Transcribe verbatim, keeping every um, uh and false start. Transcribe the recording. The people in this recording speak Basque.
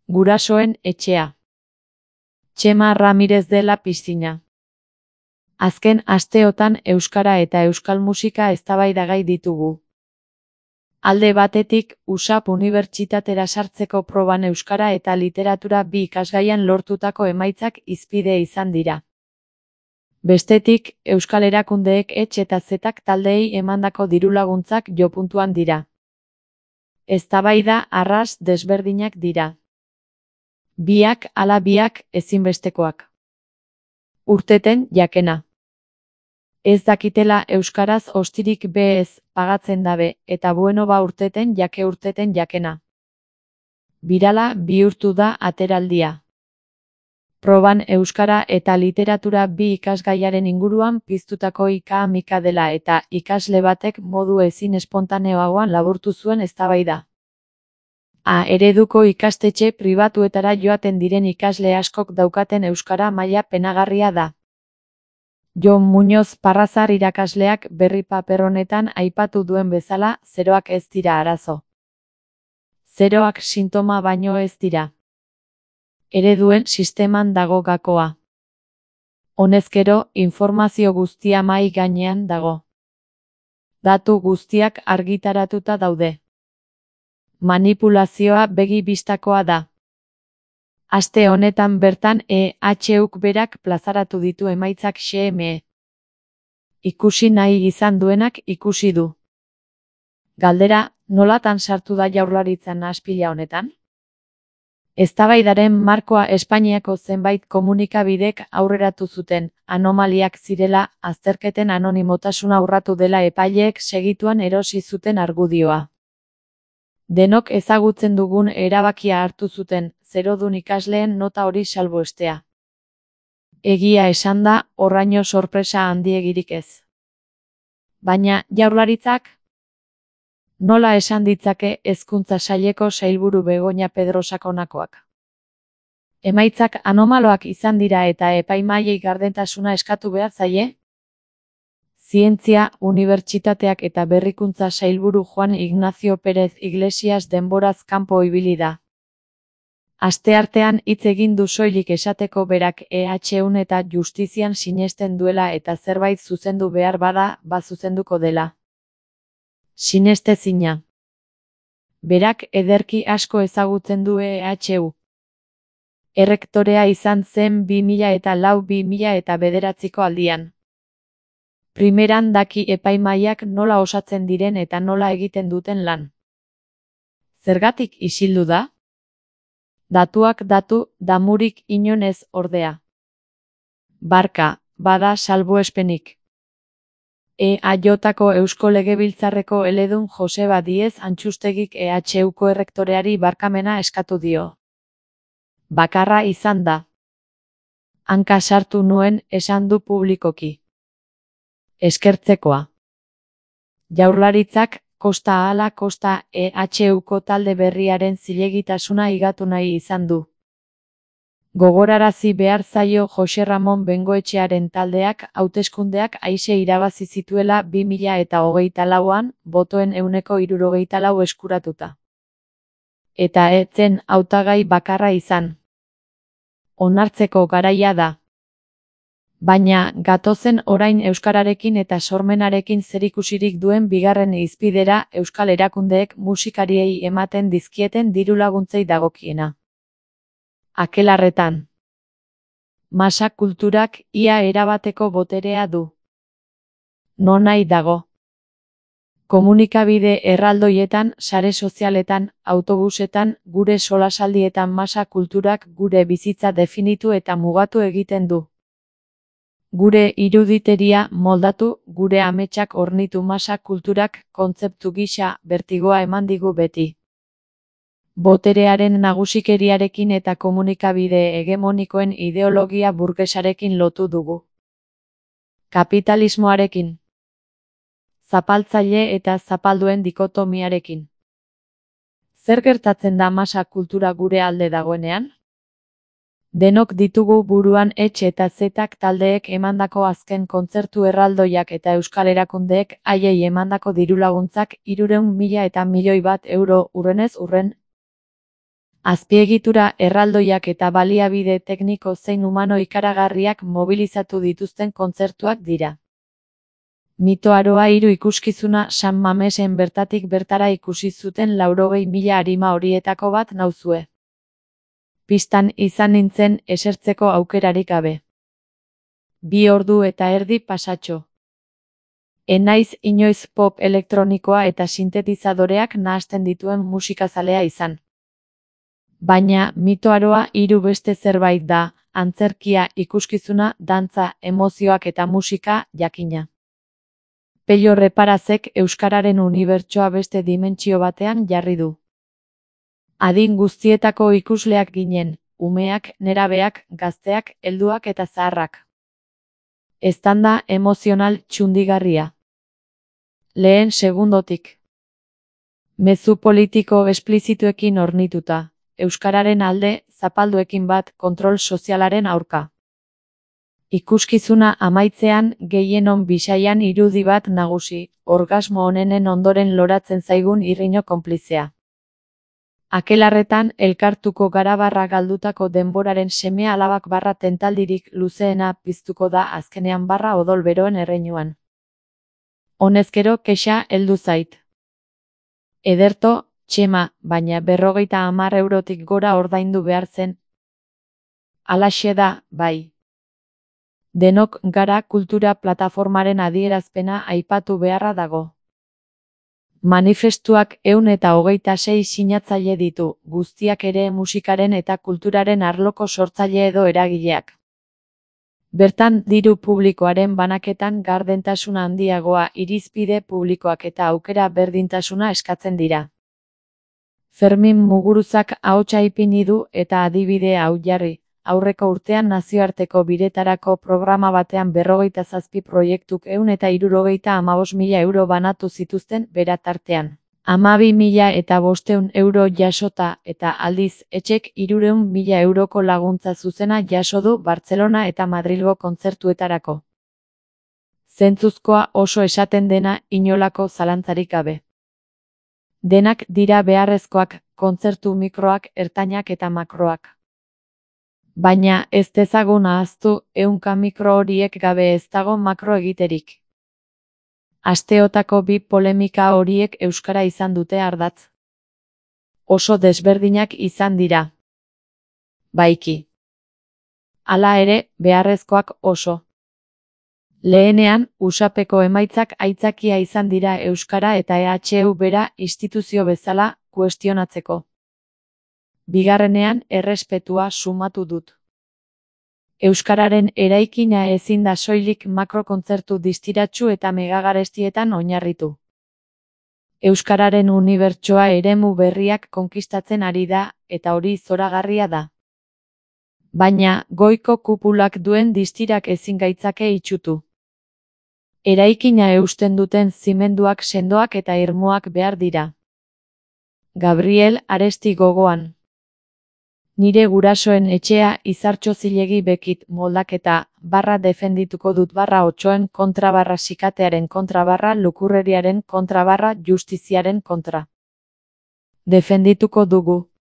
Gurasoen etxea. Txema Ramirez dela Piztina. Azken asteotan euskara eta euskal musika eztabaidagai ditugu. Alde batetik, U S A P unibertsitatera sartzeko proban euskara eta literatura bi ikasgaian lortutako emaitzak hizpide izan dira. Bestetik, euskal erakundeek etx eta zetak taldeei emandako dirulaguntzak jopuntuan dira. Eztabaida arras desberdinak dira. Biak ala biak ezinbestekoak. Urteten jakena. Ez dakitela euskaraz ostirik be ez pagatzen dabe, eta bueno ba urteten jake urteten jakena. Birala bihurtu da ateraldia. Proban euskara eta literatura bi ikasgaiaren inguruan piztutako ika-mika dela eta ikasle batek modu ezin espontaneoagoan laburtu zuen eztabaida. A ereduko ikastetxe pribatuetara joaten diren ikasle askok daukaten euskara maila penagarria da. Jon Muñoz Parrazar irakasleak berri paper honetan aipatu duen bezala, zeroak ez dira arazo. Zeroak sintoma baino ez dira. Ereduen sisteman dago gakoa. Honezkero, informazio guztia mahai gainean dago. Datu guztiak argitaratuta daude. Manipulazioa begi bistakoa da. Aste honetan bertan E H Uk berak plazaratu ditu emaitzak X M E. Ikusi nahi izan duenak ikusi du. Galdera, nolatan sartu da Jaurlaritzan nahaspila honetan? Eztabaidaren markoa Espainiako zenbait komunikabidek aurreratu zuten, anomaliak zirela, azterketen anonimotasuna urratu dela epaileek segituan erosi zuten argudioa. Denok ezagutzen dugun erabakia hartu zuten, zerodun ikasleen nota hori salbuestea. Egia esanda, horraino sorpresa handiegirik ez. Baina, Jaurlaritzak? Nola esan ditzake Hezkuntza Saileko sailburu Begoña Pedrosak honakoak? Emaitzak anomaloak izan dira eta epaimahaiei gardentasuna eskatu behar zaie? Zientzia, Unibertsitateak eta Berrikuntza sailburu Juan Ignacio Pérez Iglesias denboraz kanpo ibili da. Asteartean hitz egin du soilik esateko berak E H Un eta justizian sinesten duela eta zerbait zuzendu behar bada, bazuzenduko dela. Sinestezina. Berak ederki asko ezagutzen du E H U. Errektorea izan zen bi mila eta lau bi mila eta bederatziko aldian. Primeran daki epaimahaiak nola osatzen diren eta nola egiten duten lan. Zergatik isildu da? Datuak datu, damurik inon ez ordea. Barka, bada salbuespenik. E A Jko Eusko Legebiltzarreko eledun Joseba Diez Antxustegik E H Uko errektoreari barkamena eskatu dio. Bakarra izan da. Hanka sartu nuen esan du publikoki. Eskertzekoa. Jaurlaritzak, kosta ahala kosta E H Uko talde berriaren zilegitasuna higatu nahi izan du. Gogorarazi behar zaio Jose Ramon Bengoetxearen taldeak hauteskundeak aise irabazi zituela bi mila eta hogeita lauan, botoen ehuneko hirurogeita lau eskuratuta. Eta ez zen hautagai bakarra izan. Onartzeko garaia da. Baina, gatozen orain euskararekin eta sormenarekin zerikusirik duen bigarren hizpidera euskal erakundeek musikariei ematen dizkieten dirulaguntzei dagokiena. Akelarretan. Masa kulturak ia erabateko boterea du. Nonahi dago. Komunikabide erraldoietan, sare sozialetan, autobusetan, gure solasaldietan masa kulturak gure bizitza definitu eta mugatu egiten du. Gure iruditeria moldatu, gure ametsak hornitu masa kulturak kontzeptu gisa bertigoa eman digu beti. Boterearen nagusikeriarekin eta komunikabide hegemonikoen ideologia burgesarekin lotu dugu. Kapitalismoarekin. Zapaltzaile eta zapalduen dikotomiarekin. Zer gertatzen da masa kultura gure alde dagoenean? Denok ditugu buruan etx eta zetak taldeek emandako azken kontzertu erraldoiak eta euskal erakundeek haiei emandako dirulaguntzak hirurehun mila eta milioi bat euro urrenez urren. Azpiegitura erraldoiak eta baliabide tekniko zein humano ikaragarriak mobilizatu dituzten kontzertuak dira. Mito Aroa hiru ikuskizuna San Mamesen bertatik bertara ikusi zuten laurogei mila arima horietako bat nauzue. Pistan izan nintzen esertzeko aukerarik gabe. Bi ordu eta erdi pasatxo. Enaiz inoiz pop elektronikoa eta sintetizadoreak nahasten dituen musikazalea izan. Baina Mito Aroa hiru beste zerbait da, antzerkia, ikuskizuna, dantza, emozioak eta musika, jakina. Pello Reparazek euskararen unibertsoa beste dimentsio batean jarri du. Adin guztietako ikusleak ginen, umeak, nerabeak, gazteak, helduak eta zaharrak. Eztanda emozional txundigarria. Lehen segundotik. Mezu politiko esplizituekin hornituta, euskararen alde, zapalduekin bat, kontrol sozialaren aurka. Ikuskizuna amaitzean gehienon bisaian irudi bat nagusi, orgasmo honenen ondoren loratzen zaigun irriño konplizea. Akelarretan elkartuko gara barra galdutako denboraren seme alabak barra tentaldirik luzeena piztuko da azkenean barra odol beroen erreinuan. Honezkero kexa heldu zait. Ederto, Txema, baina berrogeita hamar eurotik gora ordaindu behar zen. Halaxe da, bai. Denok gara kultura plataformaren adierazpena aipatu beharra dago. Manifestuak ehun eta hogeita sei sinatzaile ditu, guztiak ere musikaren eta kulturaren arloko sortzaile edo eragileak. Bertan diru publikoaren banaketan gardentasuna handiagoa, irizpide publikoak eta aukera berdintasuna eskatzen dira. Fermin Muguruzak ahotsa ipini du eta adibide hau jarri. Aurreko urtean nazioarteko biretarako programa batean berrogeita zazpi proiektuk ehun eta hirurogeita hamabost mila euro banatu zituzten bera tartean. Hamabi mila eta bostehun euro jasota eta aldiz etxek hirurehun mila euroko laguntza zuzena jaso du Bartzelona eta Madrilgo kontzertuetarako. Zentzuzkoa oso esaten dena inolako zalantzarik gabe. Denak dira beharrezkoak, kontzertu mikroak, ertainak eta makroak. Baina ez dezagun ahaztu, ehunka mikro horiek gabe ez dago makro egiterik. Asteotako bi polemika horiek euskara izan dute ardatz. Oso desberdinak izan dira. Baiki. Hala ere, beharrezkoak oso. Lehenean, usapeko emaitzak aitzakia izan dira euskara eta E H U bera instituzio bezala kuestionatzeko. Bigarrenean, errespetua sumatu dut. Euskararen eraikina ezin da soilik makrokontzertu distiratsu eta megagarestietan oinarritu. Euskararen unibertsoa eremu berriak konkistatzen ari da, eta hori zoragarria da. Baina, goiko kupulak duen distirak ezin gaitzake itsutu. Eraikina eusten duten zimenduak sendoak eta irmoak behar dira. Gabriel Aresti gogoan. Nire gurasoen etxea izartxo zilegi bekit moldaketa, barra defendituko dut barra otsoen kontra barra sikatearen kontra barra lukurreriaren kontra barra justiziaren kontra. Defendituko dugu.